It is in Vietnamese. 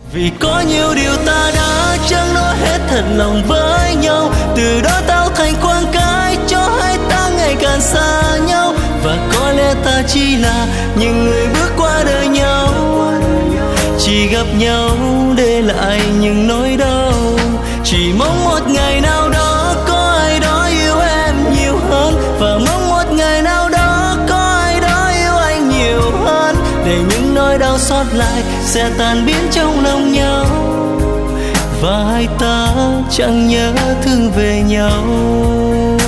Vì có nhiều điều ta đã chẳng nói hết thật lòng với nhau, từ đó tạo thành khoảng cách cho hai ta ngày càng xa nhau. Và có lẽ ta chỉ là những người bước qua đời nhau, chỉ gặp nhau để lại những nỗi đau. Chỉ mong một ngày nào đó có ai đó yêu em nhiều hơn, và mong một ngày nào đó có ai đó yêu anh nhiều hơn, để những nỗi đau sót lại sẽ tan biến trong lòng nhau, và hai ta chẳng nhớ thương về nhau.